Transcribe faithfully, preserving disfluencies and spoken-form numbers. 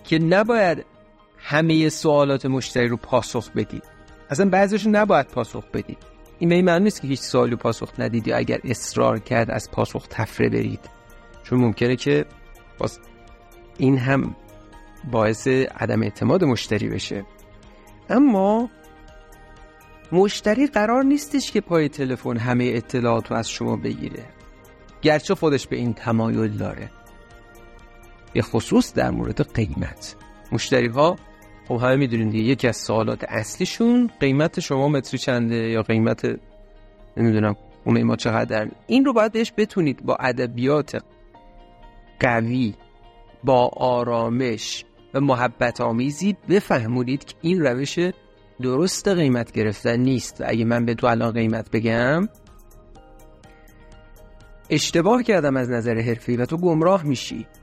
که نباید همه سوالات مشتری رو پاسخ بدید. اصلا بعضیشو نباید پاسخ بدید. این به این معنی نیست که هیچ سوالی پاسخ ندید یا اگر اصرار کرد از پاسخ تفره برید، چون ممکنه که باز این هم باعث عدم اعتماد مشتری بشه. اما مشتری قرار نیستش که پای تلفن همه اطلاعات رو از شما بگیره، گرچه خودش به این تمایل داره، به خصوص در مورد قیمت. مشتری ها خب همه میدونین دیگه، یکی از سوالات اصلیشون قیمت شما متری چنده یا قیمت نمیدونم خونه ما چقدر. این رو باید بهش بتونید با ادبیات قوی، با آرامش و محبت آمیزی بفهمونید که این روش درست قیمت گرفتن نیست و اگه من به تو الان قیمت بگم اشتباه کردم از نظر حرفی و تو گمراه میشی.